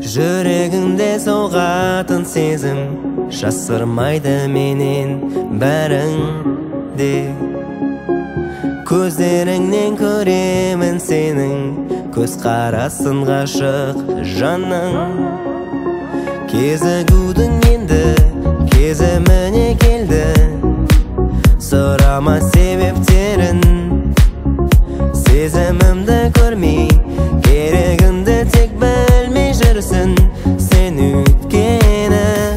Жүрегіңде соғатын сезім жасырмайды менен бәріңде. Көздеріңнен көремін сенің көз қарасын ғашық жаның. Кезігудің енді кезіміне келді, сұрама себептерін. Сезімімді көрмей керегіңді тек білмей жүрсің сен өткені.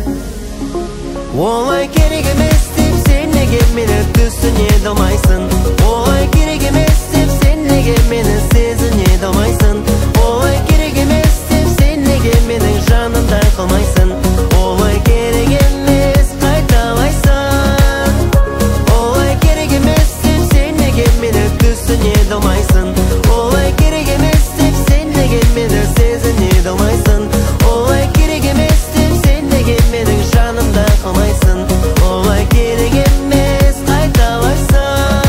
Олай керек емес деп сен неге мені түсіне дамайсың? Олай керек емес деп сен неге мені сезіне дамайсың? Олай керек емес деп сен неге менің жанымда қалмайсың? Олай керек емес қайталайсың. Олай керек емес деп сен неге мені түсіне дамайсың? Олай керек емес деп сен неге мені сезіне дамайсың? Олай керек емес деп сен неге менің жанымда қалмайсың? Олай керек емес қайталайсың.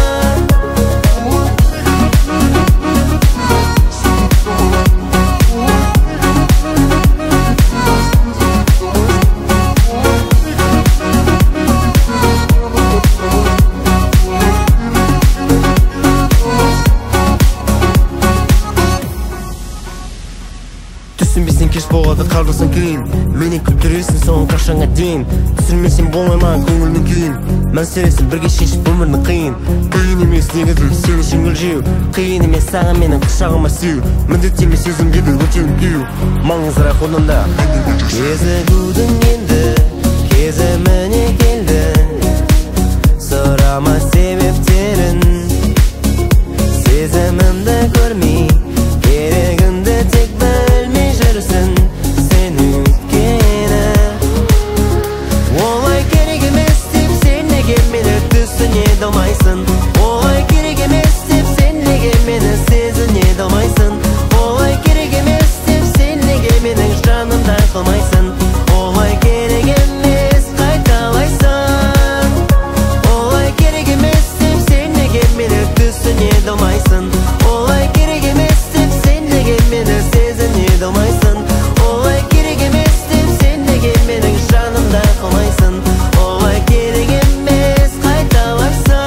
Түсінбесең кеш болады, қалдырсың кейін. Менен күттіресің соң қашанға дейін. Түсірмесең болмай көңілдің күйін. Мәселесін бірге шешіп өмірдің қиын. Қиын емес негізі сені жеңіл жеу. Қиын емес саған менің құшағыма сүйеу. Міндет емес сөзімге де өтеуін күйеу. Маңызырақ онында кезігудің енді кезіміне келді, сұрама себептерін. Сезімімді көрмей керегіңді тек білмей жүрсің сен өткені. Олай керек емес деп сен неге мені түсіне дамайсың? Олай керек емес деп сен неге мені сезіне дамайсың? Олай керек емес деп сен неге менің жанымда қалмайсың? Олай керек емес қайталайсың. Олай керек емес деп сен неге мені түсіне дамайсың? Олай керек емес деп сен неге мені сезіне дамайсың? Олай керек емес деп сен неге менің жанымда қалмайсың? Олай керек емес қайталайсың.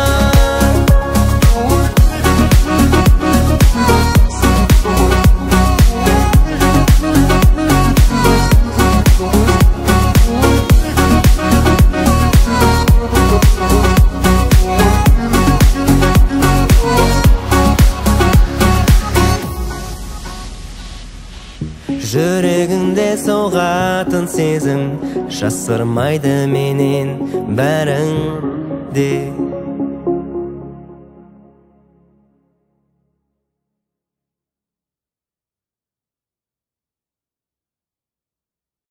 Жүрегіңде соғатын сезім жасырмайды менен бәріңде.